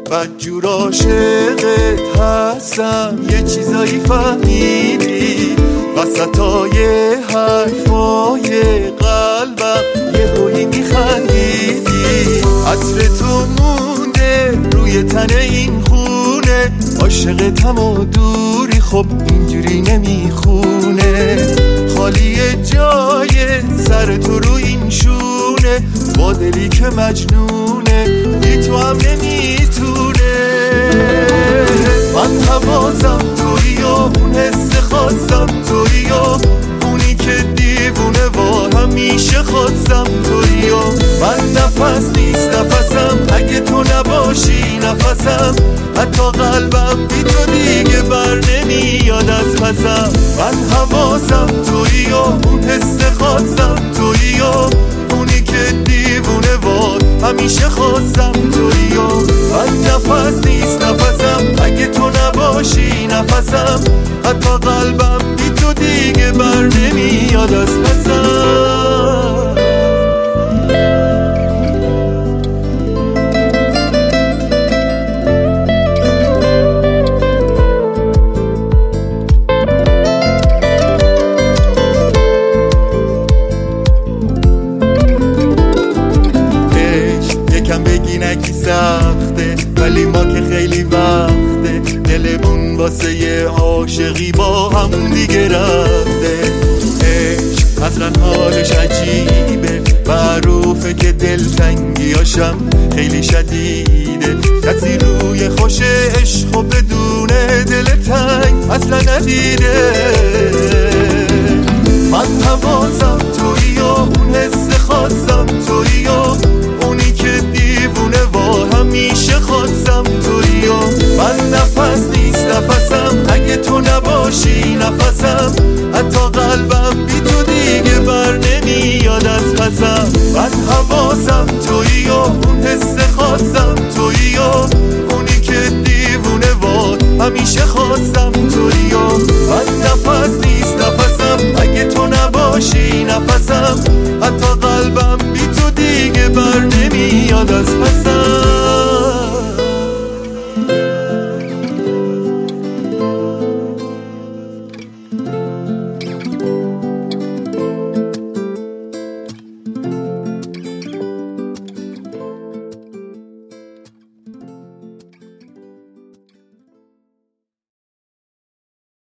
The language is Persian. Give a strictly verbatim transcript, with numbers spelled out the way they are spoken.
بدجور عاشقت هستم، یه چیزایی فهمیدی وسطای حرفای قلبم، یه هویی میخندیدی. عطر تو مونده روی تن این خونه، عاشقتم و دوری خب اینجوری نمیخونه. خالی جای سر تو رو این شونه، با دلی که مجنونه بی تو هم نمیتونه. من حواسم تویی و اون حس خواستم تویی و اونی که دیوونه و همیشه خواستم تویی و من نفس نیست نفسم اگه تو نباشی نفسم، حتی قلبم بی تو دیگه بر نمیاد از پسم. من حواسم تویی و اون حس خواستم تویی و اونی که دیوونه و همیشه خواستم تویی و من نفس نیست نفسم اگه تو نباشی نفسم، حتی قلبم بی تو دیگه بر نمیاد از پسم. یکم بگی نگی سخته ولی ما که خیلی وقته دلمون واسه یه عاشقی با هم دیگه رفته. عشق اصلا حالش عجیبه، معروفه که دلتنگیاشم خیلی شدیده. کسی روی خوش عشق و بدون دل تنگ اصلا ندیده. من حواسم تویی و اون حس خواستم تویی و اونی که دیوونه و همیشه خواستم تویی و من نفس نیست نفسم اگه تو نباشی نفسم، حتی قلبم بی تو دیگه بر نمیاد از پسم. من حواسم تویی و اون حس خواستم